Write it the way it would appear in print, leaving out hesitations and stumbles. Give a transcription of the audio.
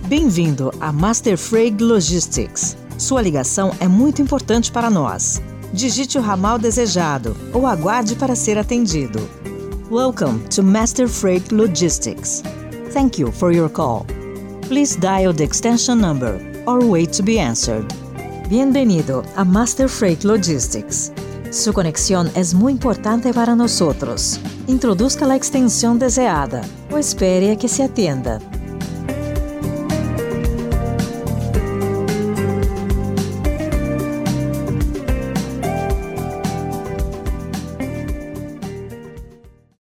Bem-vindo a Master Freight Logistics. Sua ligação é muito importante para nós. Digite o ramal desejado ou aguarde para ser atendido. Welcome to Master Freight Logistics. Thank you for your call. Please dial the extension number or wait to be answered. Bienvenido a Master Freight Logistics. Su conexión es muy importante para nosotros. Introduzca la extensión deseada o espere a que se atienda.